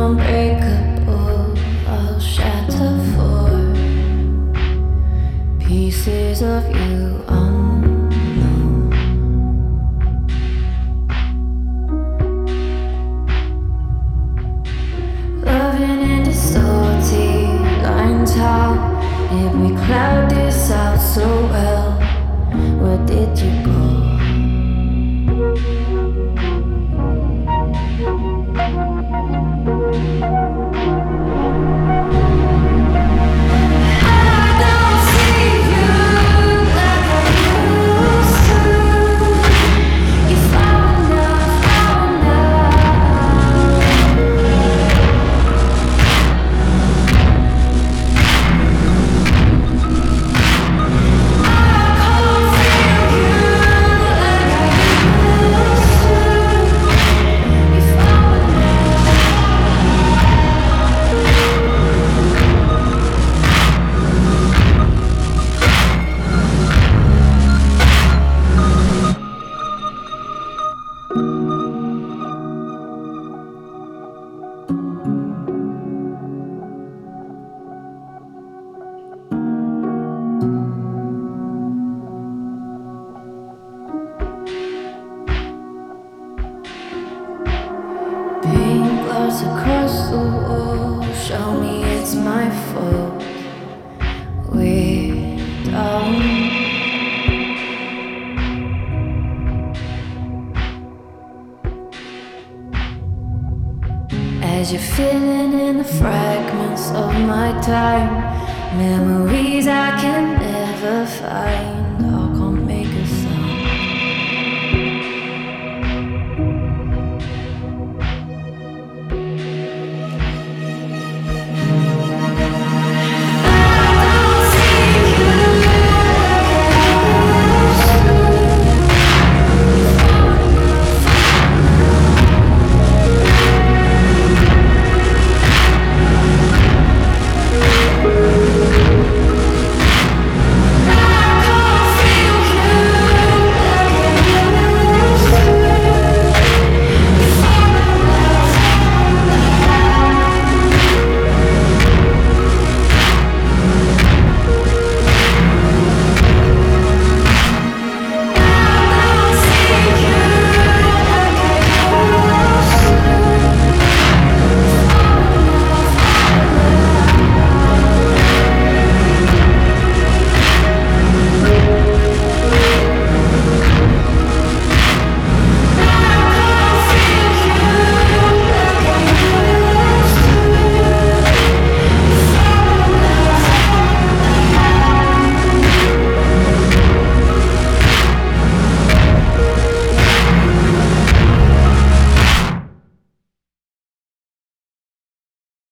unbreakable, I'll shatter for pieces of you unknown. Loving in distorted lines, how did we cloud this out so well? Where did you go? Across the wall, show me it's my fault. We're down. As you're filling in the fragments of my time, memories I can never find.